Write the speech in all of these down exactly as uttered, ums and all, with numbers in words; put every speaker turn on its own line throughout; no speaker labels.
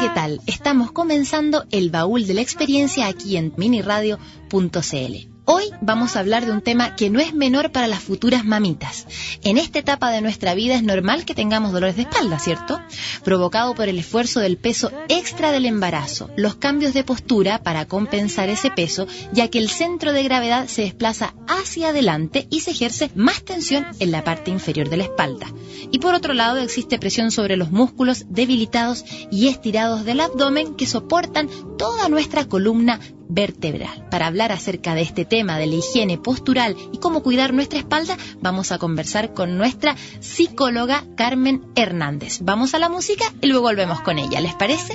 ¿qué tal? Estamos comenzando el baúl de la experiencia aquí en miniradio punto cl. Hoy vamos a hablar de un tema que no es menor para las futuras mamitas. En esta etapa de nuestra vida es normal que tengamos dolores de espalda, ¿cierto? Provocado por el esfuerzo del peso extra del embarazo, los cambios de postura para compensar ese peso, ya que el centro de gravedad se desplaza hacia adelante y se ejerce más tensión en la parte inferior de la espalda. Y por otro lado existe presión sobre los músculos debilitados y estirados del abdomen que soportan toda nuestra columna vertebral. Para hablar acerca de este tema de la higiene postural y cómo cuidar nuestra espalda, vamos a conversar con nuestra psicóloga Carmen Hernández. Vamos a la música y luego volvemos con ella, ¿les parece?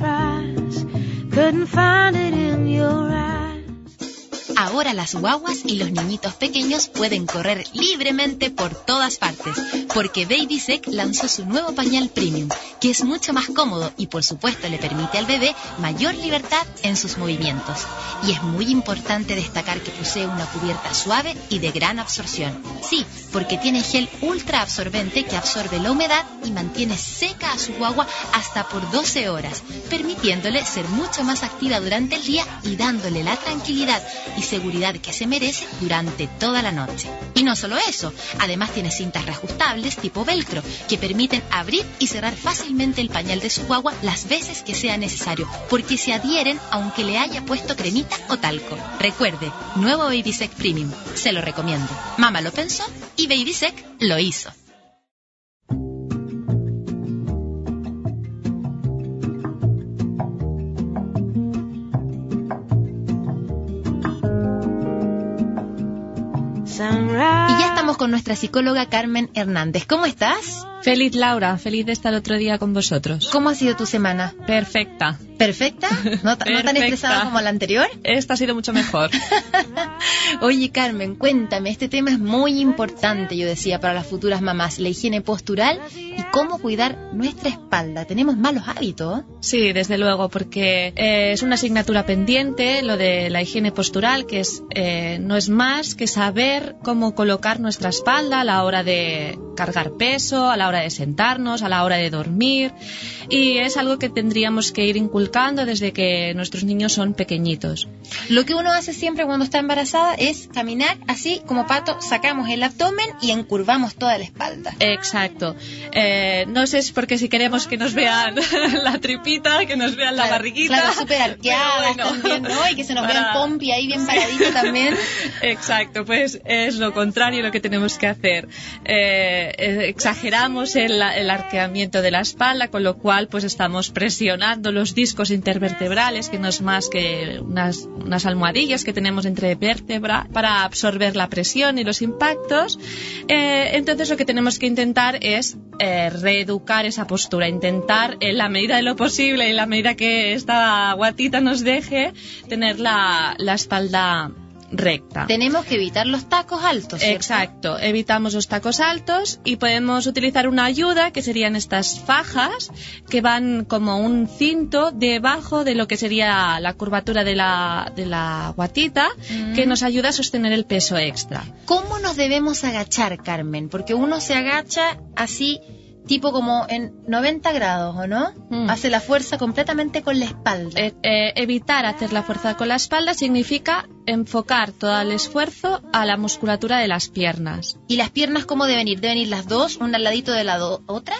Ahora las guaguas y los niñitos pequeños pueden correr libremente por todas partes, porque Babysec lanzó su nuevo pañal premium, que es mucho más cómodo y por supuesto le permite al bebé mayor libertad en sus movimientos. Y es muy importante destacar que posee una cubierta suave y de gran absorción. Sí, porque tiene gel ultra absorbente que absorbe la humedad y mantiene seca a su guagua hasta por doce horas, permitiéndole ser mucho más activa durante el día y dándole la tranquilidad y seguridad que se merece durante toda la noche. Y no solo eso, además tiene cintas reajustables tipo velcro que permiten abrir y cerrar fácilmente el pañal de su guagua las veces que sea necesario, porque se adhieren aunque le haya puesto cremita o talco. Recuerde, nuevo Babysec Premium, se lo recomiendo. Mamá lo pensó y Babysec lo hizo. Y ya estamos con nuestra psicóloga Carmen Hernández. ¿Cómo estás?
Feliz, Laura. Feliz de estar otro día con vosotros.
¿Cómo ha sido tu semana?
Perfecta.
¿Perfecta? ¿No, t- ¿no tan estresada como la anterior?
Esta ha sido mucho mejor.
Oye, Carmen, cuéntame. Este tema es muy importante, yo decía, para las futuras mamás. La higiene postural y cómo cuidar nuestra espalda. ¿Tenemos malos hábitos?
Sí, desde luego, porque eh, es una asignatura pendiente, lo de la higiene postural, que es eh, no es más que saber cómo colocar nuestra espalda a la hora de cargar peso, a la hora de sentarnos, a la hora de dormir, y es algo que tendríamos que ir inculcando desde que nuestros niños son pequeñitos.
Lo que uno hace siempre cuando está embarazada es caminar así como pato, sacamos el abdomen y encurvamos toda la espalda.
Exacto. Eh, no sé, es porque si queremos que nos vean la tripita, que nos vean
claro,
la barriguita.
Claro, súper arqueadas bueno, también, ¿no? Y que se nos para... vea el pompi ahí bien paradito también.
Exacto, pues es lo contrario lo que tenemos que hacer. Eh, exageramos el, el arqueamiento de la espalda, con lo cual pues estamos presionando los discos intervertebrales, que no es más que unas, unas almohadillas que tenemos entre vértebra para absorber la presión y los impactos. Eh, entonces lo que tenemos que intentar es eh, reeducar esa postura, intentar en la medida de lo posible, en la medida que esta guatita nos deje, tener la, la espalda recta.
Tenemos que evitar los tacos altos, ¿cierto?
Exacto, evitamos los tacos altos y podemos utilizar una ayuda que serían estas fajas que van como un cinto debajo de lo que sería la curvatura de la, de la guatita, mm. que nos ayuda a sostener el peso extra.
¿Cómo nos debemos agachar, Carmen? Porque uno se agacha así tipo como en noventa grados, ¿o no? Mm. Hace la fuerza completamente con la espalda.
Eh, eh, evitar hacer la fuerza con la espalda significa enfocar todo el esfuerzo a la musculatura de las piernas.
¿Y las piernas cómo deben ir? ¿Deben ir las dos, una al ladito de la do- otra?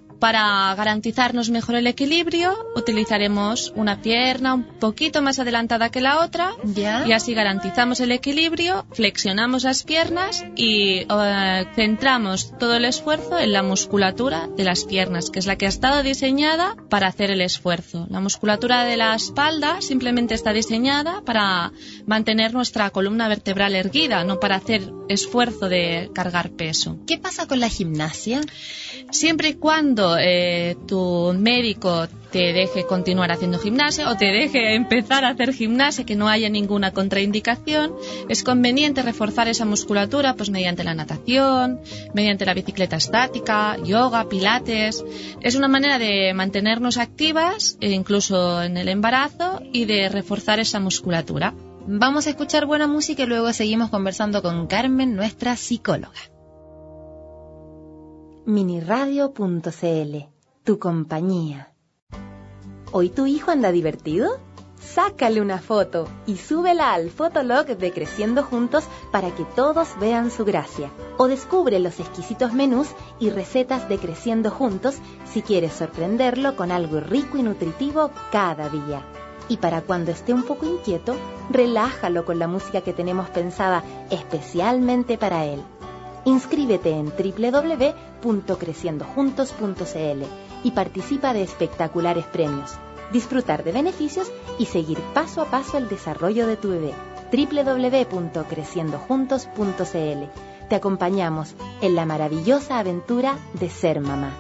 Para garantizarnos mejor el equilibrio, utilizaremos una pierna un poquito más adelantada que la otra,
¿ya?
Y así garantizamos el equilibrio, flexionamos las piernas y uh, centramos todo el esfuerzo en la musculatura de las piernas, que es la que ha estado diseñada para hacer el esfuerzo. La musculatura de la espalda simplemente está diseñada para mantener nuestra columna vertebral erguida, no para hacer esfuerzo de cargar peso.
¿Qué pasa con la gimnasia?
Siempre y cuando eh, tu médico te deje continuar haciendo gimnasia o te deje empezar a hacer gimnasia, que no haya ninguna contraindicación, es conveniente reforzar esa musculatura pues mediante la natación, mediante la bicicleta estática, yoga, pilates. Es una manera de mantenernos activas, e incluso en el embarazo, y de reforzar esa musculatura.
Vamos a escuchar buena música y luego seguimos conversando con Carmen, nuestra psicóloga. miniradio punto cl, tu compañía.
¿Hoy tu hijo anda divertido? Sácale una foto y súbela al Fotolog de Creciendo Juntos para que todos vean su gracia. O descubre los exquisitos menús y recetas de Creciendo Juntos si quieres sorprenderlo con algo rico y nutritivo cada día. Y para cuando esté un poco inquieto, relájalo con la música que tenemos pensada especialmente para él. Inscríbete en doble u doble u doble u punto creciendo juntos punto c l y participa de espectaculares premios. Disfrutar de beneficios y seguir paso a paso el desarrollo de tu bebé. doble u doble u doble u punto creciendo juntos punto c l. Te acompañamos en la maravillosa aventura de ser mamá.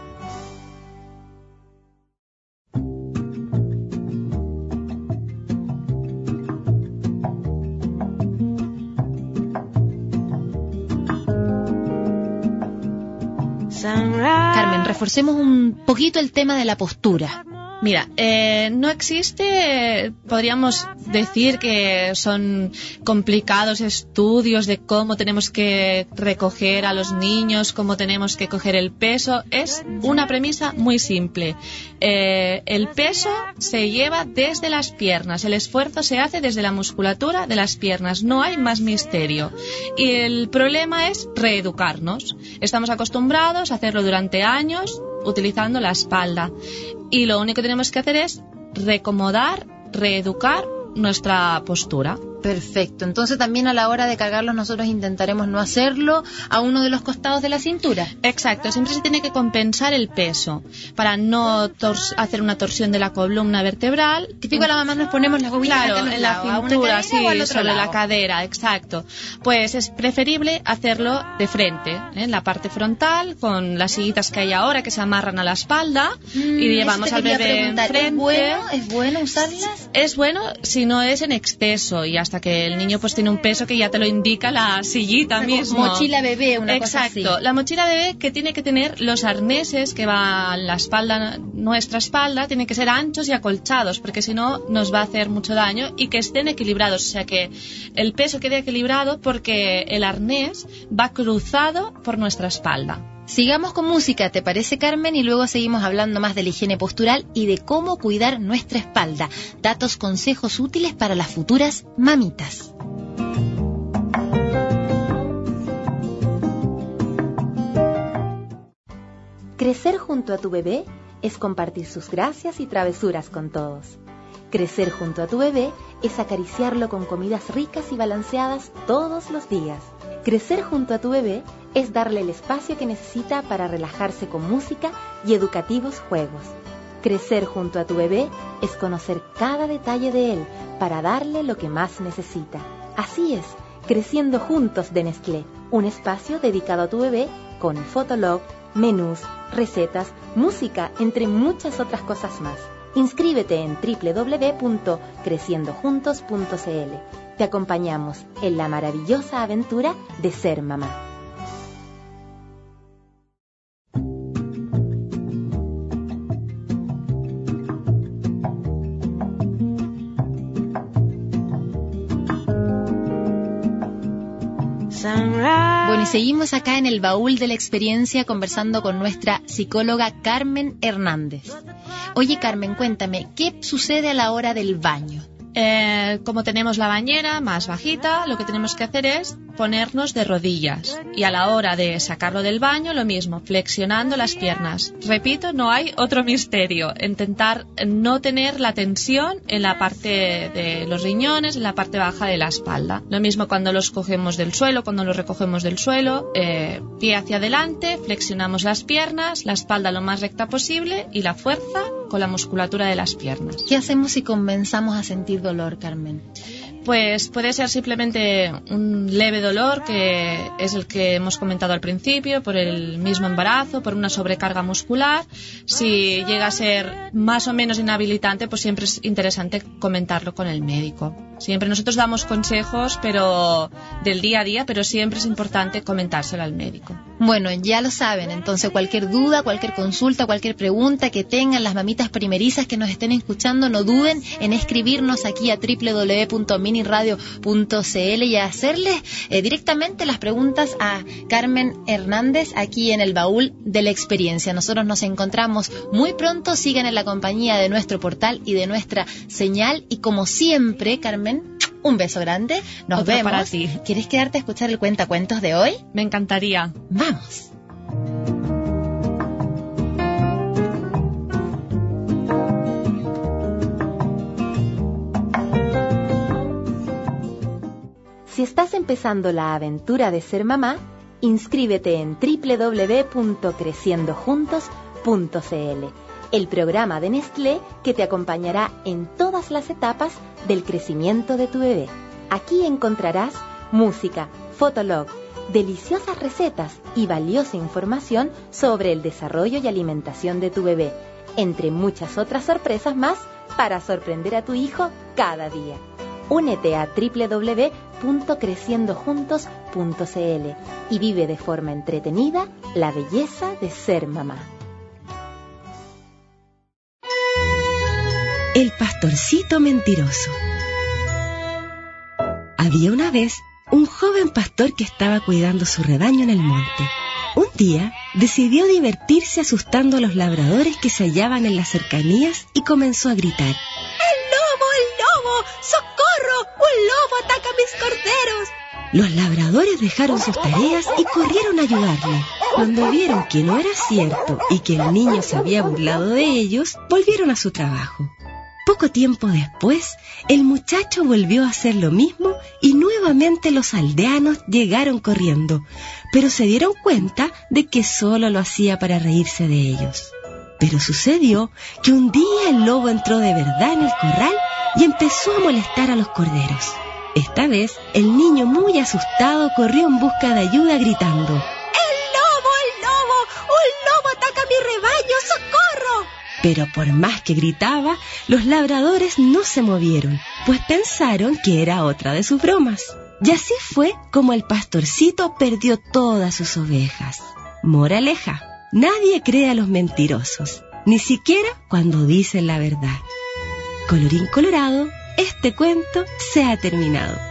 Carmen, reforcemos un poquito el tema de la postura.
Mira, eh, no existe, podríamos decir que son complicados estudios de cómo tenemos que recoger a los niños, cómo tenemos que coger el peso. Es una premisa muy simple. Eh, el peso se lleva desde las piernas, el esfuerzo se hace desde la musculatura de las piernas, no hay más misterio. Y el problema es reeducarnos. Estamos acostumbrados a hacerlo durante años utilizando la espalda. Y lo único que tenemos que hacer es recomodar, reeducar nuestra postura.
Perfecto. Entonces también a la hora de cargarlos nosotros intentaremos no hacerlo a uno de los costados de la cintura.
Exacto. Siempre se tiene que compensar el peso para no hacer una torsión de la columna vertebral.
Típico, la mamá nos ponemos las huevitas
claro, en la
lado,
cintura, sí,
o al otro
sobre
lado.
La cadera. Exacto. Pues es preferible hacerlo de frente, ¿eh? En la parte frontal, con las sillitas que hay ahora que se amarran a la espalda
mm,
y llevamos al bebé enfrente.
¿Es bueno? ¿Es bueno usarlas?
Es bueno si no es en exceso y hasta que el niño pues tiene un peso que ya te lo indica la sillita mismo.
Mochila bebé, una
Exacto.
cosa así.
La mochila bebé que tiene que tener los arneses que va a la espalda, nuestra espalda, tienen que ser anchos y acolchados porque si no nos va a hacer mucho daño y que estén equilibrados, o sea que el peso quede equilibrado porque el arnés va cruzado por nuestra espalda.
Sigamos con música, ¿te parece, Carmen? Y luego seguimos hablando más de la higiene postural y de cómo cuidar nuestra espalda. Datos, consejos útiles para las futuras mamitas.
Crecer junto a tu bebé es compartir sus gracias y travesuras con todos. Crecer junto a tu bebé es acariciarlo con comidas ricas y balanceadas todos los días. Crecer junto a tu bebé es darle el espacio que necesita para relajarse con música y educativos juegos. Crecer junto a tu bebé es conocer cada detalle de él para darle lo que más necesita. Así es, Creciendo Juntos de Nestlé, un espacio dedicado a tu bebé con Fotolog, menús, recetas, música, entre muchas otras cosas más. Inscríbete en doble u doble u doble u punto creciendo juntos punto c l. Te acompañamos en la maravillosa aventura de ser mamá.
Bueno, y seguimos acá en el baúl de la experiencia conversando con nuestra psicóloga Carmen Hernández. Oye, Carmen, cuéntame, ¿qué sucede a la hora del baño?
Eh, como tenemos la bañera más bajita, lo que tenemos que hacer es ponernos de rodillas y a la hora de sacarlo del baño lo mismo, flexionando las piernas. Repito, no hay otro misterio, intentar no tener la tensión en la parte de los riñones, en la parte baja de la espalda. Lo mismo cuando los cogemos del suelo, cuando los recogemos del suelo, eh, pie hacia adelante, flexionamos las piernas, la espalda lo más recta posible y la fuerza con la musculatura de las piernas.
¿Qué hacemos si comenzamos a sentir dolor, Carmen?
Pues puede ser simplemente un leve dolor, que es el que hemos comentado al principio, por el mismo embarazo, por una sobrecarga muscular. Si llega a ser más o menos inhabilitante, pues siempre es interesante comentarlo con el médico. Siempre nosotros damos consejos pero del día a día, pero siempre es importante comentárselo al médico.
Bueno, ya lo saben, entonces cualquier duda, cualquier consulta, cualquier pregunta que tengan las mamitas primerizas que nos estén escuchando, no duden en escribirnos aquí a doble u doble u doble u punto mini uniradio punto c l y a hacerles eh, directamente las preguntas a Carmen Hernández aquí en el Baúl de la Experiencia. Nosotros nos encontramos muy pronto, sigan en la compañía de nuestro portal y de nuestra señal, y como siempre, Carmen, un beso grande, nos
Otro
vemos.
para ti.
¿Quieres quedarte a escuchar el cuentacuentos de hoy?
Me encantaría.
Vamos.
Si estás empezando la aventura de ser mamá, inscríbete en doble u doble u doble u punto creciendo juntos punto c l, el programa de Nestlé que te acompañará en todas las etapas del crecimiento de tu bebé. Aquí encontrarás música, fotolog, deliciosas recetas y valiosa información sobre el desarrollo y alimentación de tu bebé, entre muchas otras sorpresas más para sorprender a tu hijo cada día. Únete a doble u doble u doble u punto creciendo juntos punto c l y vive de forma entretenida la belleza de ser mamá.
El pastorcito mentiroso. Había una vez un joven pastor que estaba cuidando su rebaño en el monte. Un día decidió divertirse asustando a los labradores que se hallaban en las cercanías y comenzó a gritar: ¡El lobo, el lobo! ¡Socorro! ¡Un lobo ataca a mis corderos! Los labradores dejaron sus tareas y corrieron a ayudarle. Cuando vieron que no era cierto y que el niño se había burlado de ellos, volvieron a su trabajo. Poco tiempo después, el muchacho volvió a hacer lo mismo y nuevamente los aldeanos llegaron corriendo, pero se dieron cuenta de que solo lo hacía para reírse de ellos. Pero sucedió que un día el lobo entró de verdad en el corral y empezó a molestar a los corderos. Esta vez, el niño, muy asustado, corrió en busca de ayuda gritando: ¡El lobo, el lobo! ¡Un lobo ataca mi rebaño! ¡Socorro! Pero por más que gritaba, los labradores no se movieron, pues pensaron que era otra de sus bromas. Y así fue como el pastorcito perdió todas sus ovejas. Moraleja: nadie cree a los mentirosos, ni siquiera cuando dicen la verdad. Colorín colorado, este cuento se ha terminado.